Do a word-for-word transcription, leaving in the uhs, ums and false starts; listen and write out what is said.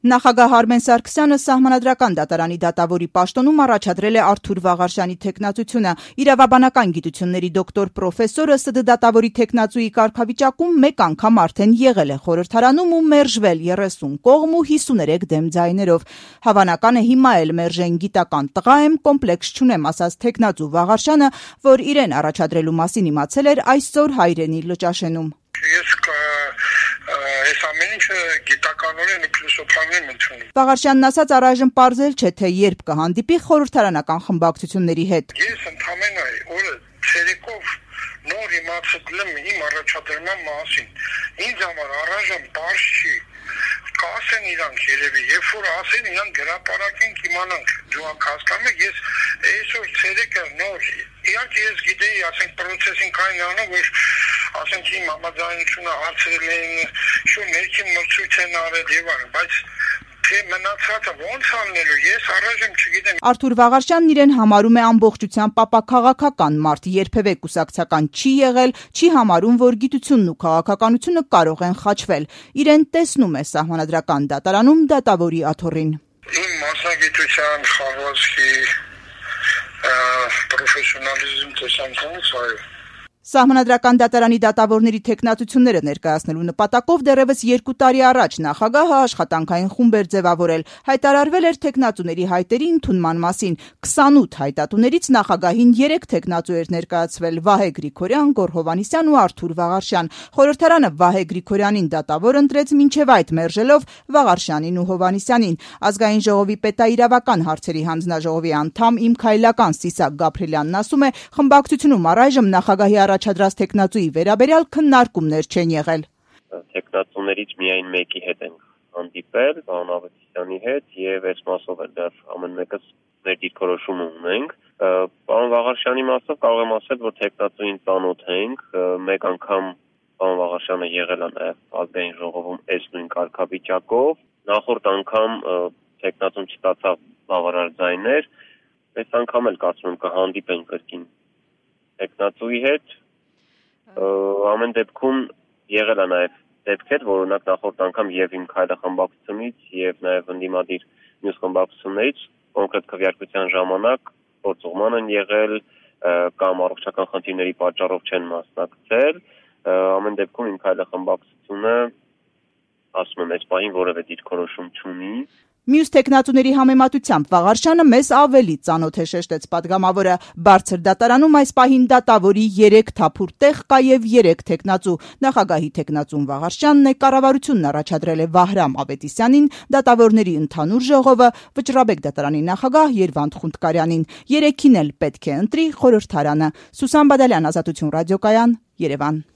Նախագահ Արմեն Սարգսյանը Սահմանադրական դատարանի դատավորի պաշտոնում առաջադրել է Արթուր Վաղարշյանի թեկնածությունը։ Իրավաբանական գիտությունների դոկտոր պրոֆեսորը ՍԴ դատավորի թեկնածուի կարգավիճակում մեկ անգամ արդեն եղել է խորհրդարանում ու մերժվել երեսուն կողմ ու հիսուներեք դեմ ձայներով։ Հավանական է հիմա էլ մերժեն գիտական տղա եմ, կոմպլեքս չունեմ, ասաց թեկնածու Վաղարշյանը, որ իրեն առաջադրելու մասին իմացել էր այսօր Հայրենի լճաշենում։ Այս ամեն ինչը գիտականորեն փիլիսոփայորեն ընդունում։ Վաղարշյանն ասաց, առայժմ պարզել չէ, թե երբ կհանդիպի խորհրդարանական խմբակցությունների հետ։ Ես ընդհանրապես օրը ցերեկով նոր իմացել եմ իմ առաջադրման մասին։ Ինձ համար առայժմ բարձ չի։ Կասեն իրանք երևի, երբ որ ասեն իրանք գրապարակին կիմանանք, դու հասկանում ես, ես այսօր ցերեկը նոր, իհարկե ես գիտեի, ասենք պրոցեսին կային անում, որ ասենք իմ համաձայնությունը հարցրել էին, շո ներքին մրցույթ են արել եւ այլն, բայց թե մնացածը ո՞նց անելու, ես առայժմ չգիտեմ։ Արթուր Վաղարշյանն իրեն համարում է ամբողջությամբ պապաքաղաքական մարդ, երբևէ կուսակցական չի եղել, չի համարում, որ գիտությունն ու քաղաքականությունը կարող են խաչվել։ Իրեն տեսնում է Սահմանադրական դատարանում դատավորի աթոռին։ Իմ մասնագիտության խաղացքի պրոֆեսիոնալիզմ տեսանկյունից այո։ Սահմանադրական դատարանի դատավորների թեկնածությունները ներկայացնելու նպատակով դեռևս երկու տարի առաջ նախագահը աշխատանքային խումբ էր ձևավորել, հայտարարվել էր թեկնածուների հայտերի ընդունման մասին։ քսանութ հայտատուներից նախագահին երեք թեկնածու էր ներկայացվել՝ Վահե Գրիգորյան, Գոռ Հովհաննիսյան ու Արթուր Վաղարշյան։ Խորհրդարանը Վահե Գրիգորյանին դատավոր ընտրեց, մինչև այդ մերժելով Վաղարշյանին ու Հովհաննիսյանին։ Ազգային ժողովի պետաիրավական հարցերի հանձնաժողովի անդամ Իմ Քայլական Սիսակ Գաբրելյանն ասում է, խմբակցությունում առայժմ նախագահի առաջադրած թեկնածուի վերաբերյալ քննարկումներ չեն եղել։ Թեկնածուներից միայն մեկի հետ ենք հանդիպել, պարոն Ավետիսյանի հետ, եւ այս մասով էլ դեռ ամեն մեկս մեր դիրքորոշումը ունենք։ Պարոն Վաղարշյանի մասով կարող եմ ասել, որ թեկնածուին ծանոթ ենք, մեկ անգամ պարոն Վաղարշյանը եղել է նաեւ ազգային ժողովում այս նույն կարգավիճակով, նախորդ անգամ թեկնածուն չստացավ բավարար ձայներ, այս անգամ էլ կարծում եմ կհանդիպեն կրկին թեկնածուի հետ, ամեն դեպքում եղել է նաև դեպքեր, որ օրինակ նախորդ անգամ եւ Իմ Քայլը խմբակցությունից եւ նաև ընդդիմադիր մյուս խմբակցություններից կոնկրետ քվեարկության ժամանակ գործուղման են եղել կամ առողջական խնդիրների պատճառով չեն մասնակցել, ամեն դեպքում Իմ Քայլը խմբակցությունը ասում եմ, այս պահին որևէ դիրքորոշում չունի։ Մյուս թեկնածուների համեմատությամբ Վաղարշյանը մեզ ավելի ծանոթ է, շեշտեց պատգամավորը։ Բարձր դատարանում այս պահին դատավորի երեք թափուր տեղ կա եւ երեք թեկնածու։ Նախագահի թեկնածուն Վաղարշյանն է, կառավարությունն առաջադրել է Վահրամ Ավետիսյանին, դատավորների ընդհանուր ժողովը Վճռաբեկ դատարանի նախագահ Երվանդ Խունդկարյանին։ Երեքին էլ պետք է ընտրի խորհրդարանը։ Սուսան Բադալյան, Ազատություն ռադիոկայան, Երևան։